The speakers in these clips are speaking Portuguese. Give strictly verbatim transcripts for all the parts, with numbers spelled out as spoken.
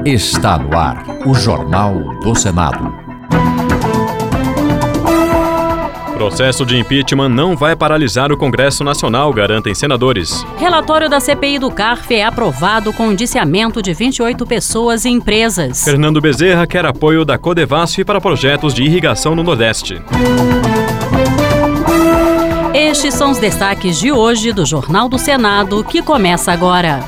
Está no ar o Jornal do Senado. Processo de impeachment não vai paralisar o Congresso Nacional, garantem senadores. Relatório da C P I do CARF é aprovado com indiciamento de vinte e oito pessoas e empresas. Fernando Bezerra quer apoio da Codevasf para projetos de irrigação no Nordeste. Estes são os destaques de hoje do Jornal do Senado, que começa agora.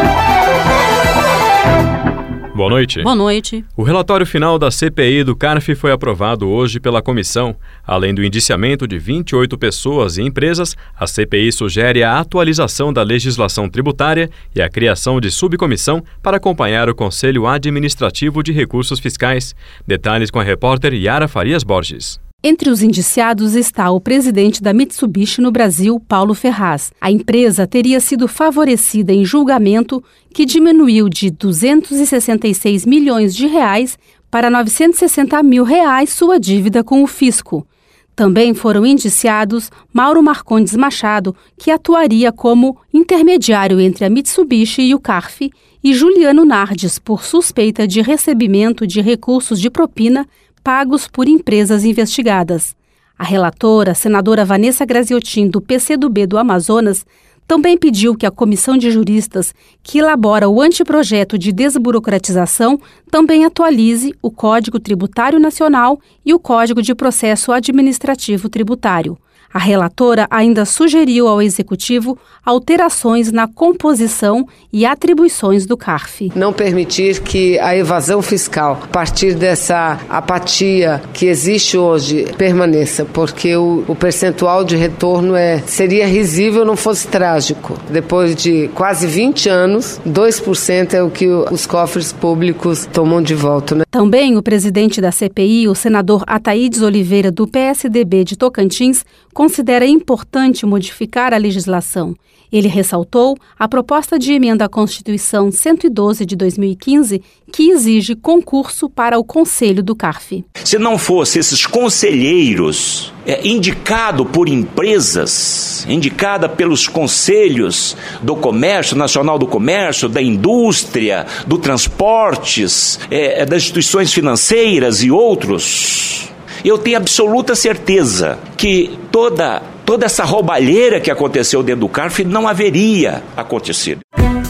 Boa noite. Boa noite. O relatório final da C P I do CARF foi aprovado hoje pela comissão. Além do indiciamento de vinte e oito pessoas e empresas, a C P I sugere a atualização da legislação tributária e a criação de subcomissão para acompanhar o Conselho Administrativo de Recursos Fiscais. Detalhes com a repórter Yara Farias Borges. Entre os indiciados está o presidente da Mitsubishi no Brasil, Paulo Ferraz. A empresa teria sido favorecida em julgamento que diminuiu de duzentos e sessenta e seis milhões de reais para novecentos e sessenta mil reais sua dívida com o fisco. Também foram indiciados Mauro Marcondes Machado, que atuaria como intermediário entre a Mitsubishi e o CARF, e Juliano Nardes, por suspeita de recebimento de recursos de propina pagos por empresas investigadas. A relatora, senadora Vanessa Graziotin, do P C do B do Amazonas, também pediu que a comissão de juristas que elabora o anteprojeto de desburocratização também atualize o Código Tributário Nacional e o Código de Processo Administrativo Tributário. A relatora ainda sugeriu ao Executivo alterações na composição e atribuições do CARF. Não permitir que a evasão fiscal, a partir dessa apatia que existe hoje, permaneça, porque o, o percentual de retorno é, seria risível não fosse trágico. Depois de quase vinte anos, dois por cento é o que os cofres públicos tomam de volta, né? Também o presidente da C P I, o senador Ataídes Oliveira, do P S D B de Tocantins, considera importante modificar a legislação. Ele ressaltou a proposta de emenda à Constituição cento e doze de dois mil e quinze, que exige concurso para o Conselho do CARF. Se não fosse esses conselheiros é, indicado por empresas, indicada pelos conselhos do Comércio, Nacional do Comércio, da Indústria, do Transportes, é, das instituições financeiras e outros, eu tenho absoluta certeza que toda, toda essa roubalheira que aconteceu dentro do CARF não haveria acontecido.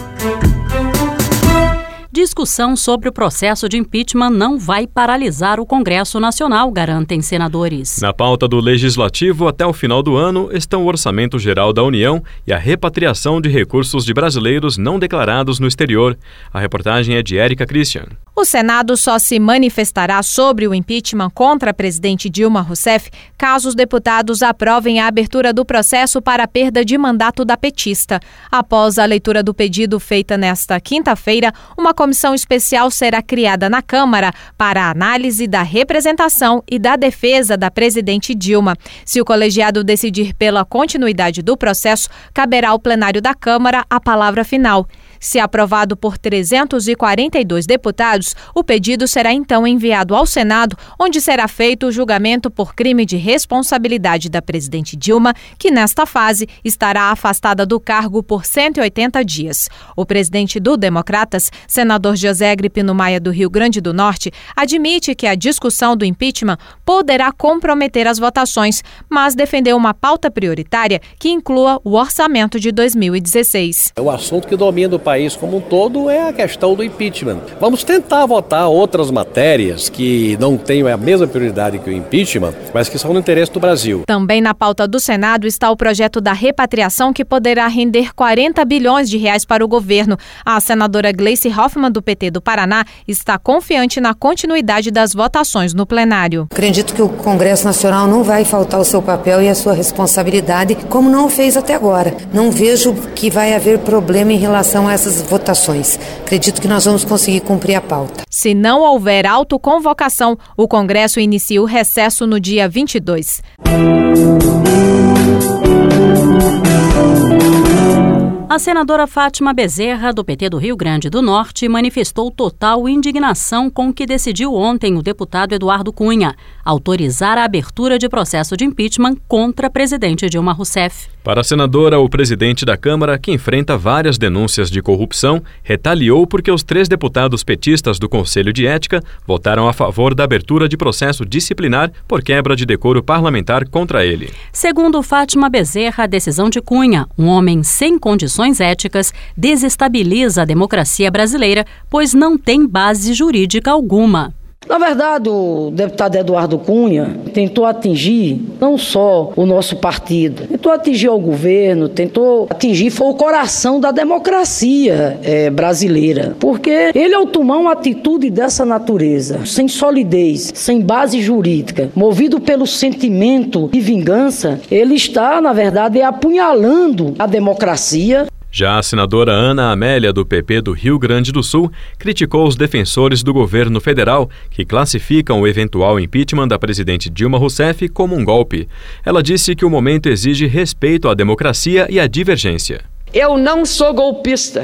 Discussão sobre o processo de impeachment não vai paralisar o Congresso Nacional, garantem senadores. Na pauta do Legislativo, até o final do ano, estão o Orçamento Geral da União e a repatriação de recursos de brasileiros não declarados no exterior. A reportagem é de Érica Christian. O Senado só se manifestará sobre o impeachment contra a presidente Dilma Rousseff caso os deputados aprovem a abertura do processo para a perda de mandato da petista. Após a leitura do pedido feita nesta quinta-feira, uma comissão especial será criada na Câmara para a análise da representação e da defesa da presidente Dilma. Se o colegiado decidir pela continuidade do processo, caberá ao plenário da Câmara a palavra final. Se aprovado por trezentos e quarenta e dois deputados, o pedido será então enviado ao Senado, onde será feito o julgamento por crime de responsabilidade da presidente Dilma, que nesta fase estará afastada do cargo por cento e oitenta dias. O presidente do Democratas, senador José Agripino Maia do Rio Grande do Norte, admite que a discussão do impeachment poderá comprometer as votações, mas defendeu uma pauta prioritária que inclua o orçamento de dois mil e dezesseis. O assunto que domina o país como um todo é a questão do impeachment. Vamos tentar votar outras matérias que não tenham a mesma prioridade que o impeachment, mas que são no interesse do Brasil. Também na pauta do Senado está o projeto da repatriação, que poderá render quarenta bilhões de reais para o governo. A senadora Gleice Hoffmann, do P T do Paraná, está confiante na continuidade das votações no plenário. Acredito que o Congresso Nacional não vai faltar o seu papel e a sua responsabilidade, como não o fez até agora. Não vejo que vai haver problema em relação a essas votações. Acredito que nós vamos conseguir cumprir a pauta. Se não houver autoconvocação, o Congresso inicia o recesso no dia vinte e dois. A senadora Fátima Bezerra, do P T do Rio Grande do Norte, manifestou total indignação com o que decidiu ontem o deputado Eduardo Cunha, autorizar a abertura de processo de impeachment contra a presidente Dilma Rousseff. Para a senadora, o presidente da Câmara, que enfrenta várias denúncias de corrupção, retaliou porque os três deputados petistas do Conselho de Ética votaram a favor da abertura de processo disciplinar por quebra de decoro parlamentar contra ele. Segundo Fátima Bezerra, a decisão de Cunha, um homem sem condições éticas, desestabiliza a democracia brasileira, pois não tem base jurídica alguma. Na verdade, o deputado Eduardo Cunha tentou atingir não só o nosso partido, tentou atingir o governo, tentou atingir, foi o coração da democracia é, brasileira. Porque ele, ao tomar uma atitude dessa natureza, sem solidez, sem base jurídica, movido pelo sentimento de vingança, ele está, na verdade, apunhalando a democracia. Já a senadora Ana Amélia, do P P do Rio Grande do Sul, criticou os defensores do governo federal que classificam o eventual impeachment da presidente Dilma Rousseff como um golpe. Ela disse que o momento exige respeito à democracia e à divergência. Eu não sou golpista.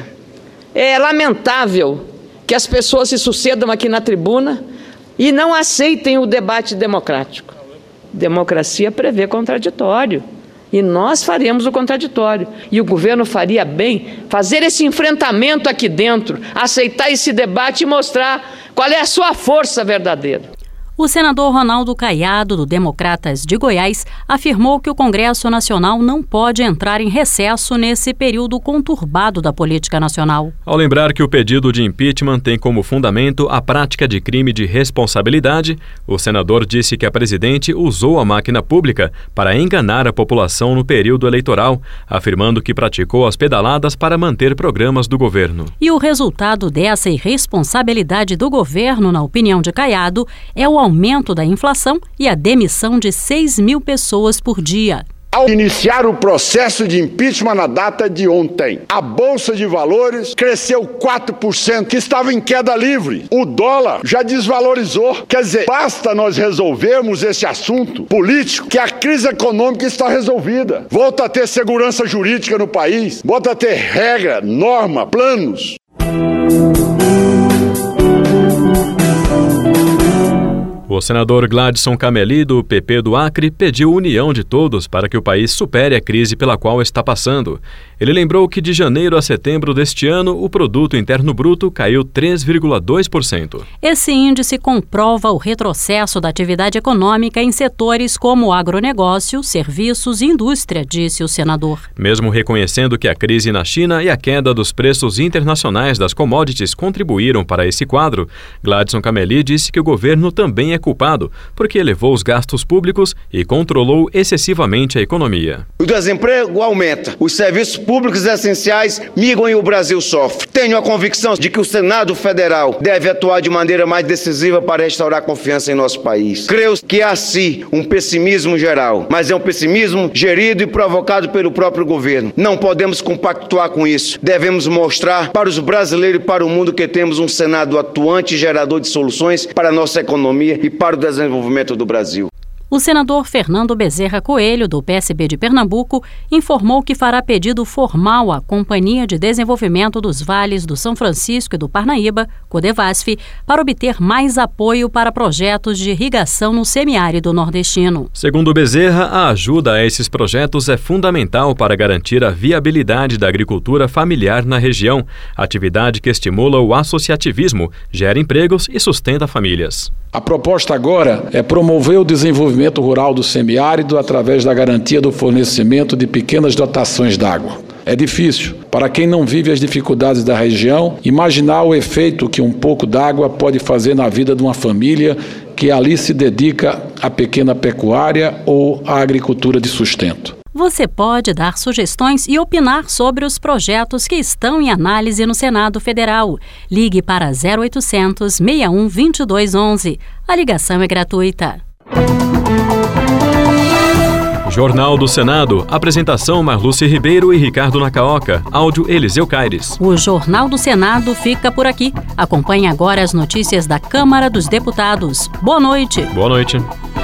É lamentável que as pessoas se sucedam aqui na tribuna e não aceitem o debate democrático. Democracia prevê contraditório. E nós faremos o contraditório. E o governo faria bem fazer esse enfrentamento aqui dentro, aceitar esse debate e mostrar qual é a sua força verdadeira. O senador Ronaldo Caiado, do Democratas de Goiás, afirmou que o Congresso Nacional não pode entrar em recesso nesse período conturbado da política nacional. Ao lembrar que o pedido de impeachment tem como fundamento a prática de crime de responsabilidade, o senador disse que a presidente usou a máquina pública para enganar a população no período eleitoral, afirmando que praticou as pedaladas para manter programas do governo. E o resultado dessa irresponsabilidade do governo, na opinião de Caiado, é o aumento da inflação e a demissão de seis mil pessoas por dia. Ao iniciar o processo de impeachment na data de ontem, a Bolsa de Valores cresceu quatro por cento, que estava em queda livre. O dólar já desvalorizou. Quer dizer, basta nós resolvermos esse assunto político que a crise econômica está resolvida. Volta a ter segurança jurídica no país, volta a ter regra, norma, planos. O senador Gladson Cameli, do P P do Acre, pediu união de todos para que o país supere a crise pela qual está passando. Ele lembrou que de janeiro a setembro deste ano, o produto interno bruto caiu três vírgula dois por cento. Esse índice comprova o retrocesso da atividade econômica em setores como agronegócio, serviços e indústria, disse o senador. Mesmo reconhecendo que a crise na China e a queda dos preços internacionais das commodities contribuíram para esse quadro, Gladson Cameli disse que o governo também é culpado, porque elevou os gastos públicos e controlou excessivamente a economia. O desemprego aumenta, os serviços públicos essenciais migram e o Brasil sofre. Tenho a convicção de que o Senado Federal deve atuar de maneira mais decisiva para restaurar a confiança em nosso país. Creio que há sim um pessimismo geral, mas é um pessimismo gerido e provocado pelo próprio governo. Não podemos compactuar com isso. Devemos mostrar para os brasileiros e para o mundo que temos um Senado atuante e gerador de soluções para a nossa economia e para o desenvolvimento do Brasil. O senador Fernando Bezerra Coelho, do P S B de Pernambuco, informou que fará pedido formal à Companhia de Desenvolvimento dos Vales do São Francisco e do Parnaíba, Codevasf, para obter mais apoio para projetos de irrigação no semiárido nordestino. Segundo Bezerra, a ajuda a esses projetos é fundamental para garantir a viabilidade da agricultura familiar na região, atividade que estimula o associativismo, gera empregos e sustenta famílias. A proposta agora é promover o desenvolvimento rural do semiárido através da garantia do fornecimento de pequenas dotações d'água. É difícil, para quem não vive as dificuldades da região, imaginar o efeito que um pouco d'água pode fazer na vida de uma família que ali se dedica à pequena pecuária ou à agricultura de sustento. Você pode dar sugestões e opinar sobre os projetos que estão em análise no Senado Federal. Ligue para zero oitocentos, seis um, dois dois um um. A ligação é gratuita. Jornal do Senado. Apresentação Marluce Ribeiro e Ricardo Nacaoca. Áudio Eliseu Caires. O Jornal do Senado fica por aqui. Acompanhe agora as notícias da Câmara dos Deputados. Boa noite. Boa noite.